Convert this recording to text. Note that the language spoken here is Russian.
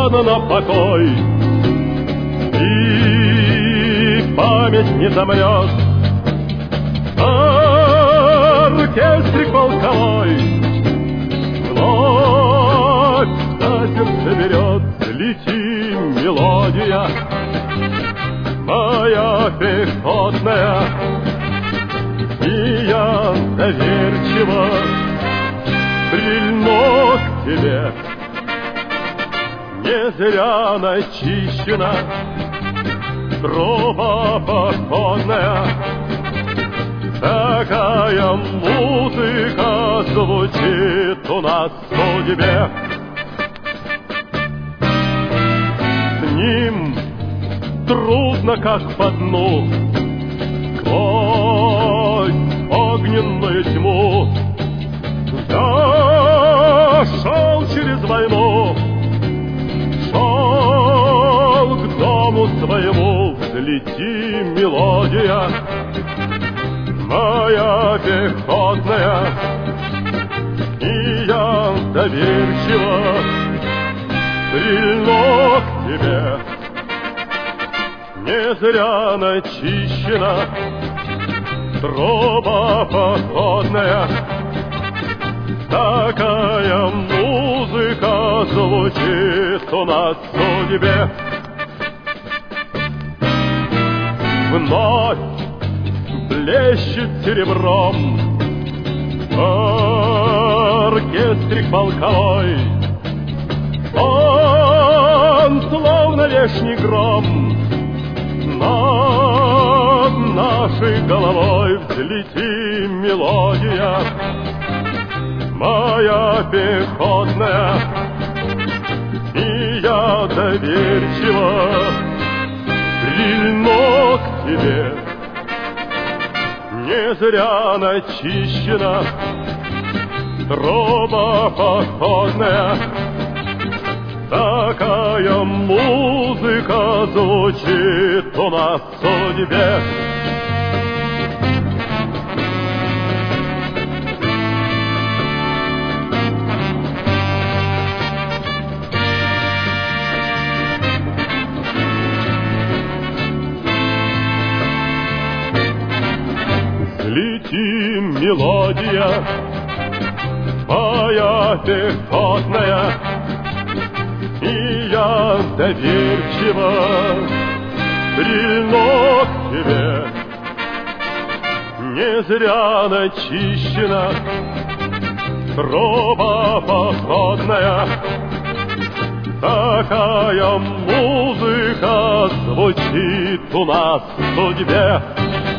положено на покой, и память не замрет. Оркестрик полковой вновь за сердце берет. Лети, мелодия моя пехотная, и я доверчиво прильну к тебе. Не зря начищена труба походная, такая музыка звучит у нас в судьбе. С ним трудно, как по дну, сквозь огненную тьму. Я шел через войну, шел к дому своему. Взлети, мелодия моя пехотная, и я доверчиво прильну к тебе. Не зря начищена труба походная, такая музыка звучит у нас в судьбе. Вновь блещет серебром оркестрик полковой. Он словно вешний гром над нашей головой. Взлети, мелодия моя пехотная, и я доверчиво прильну к тебе. Не зря начищена труба походная, такая музыка звучит у нас в судьбе. Лети, мелодия моя пехотная, и я доверчиво прильну к тебе. Не зря начищена труба походная, такая музыка звучит у нас в судьбе.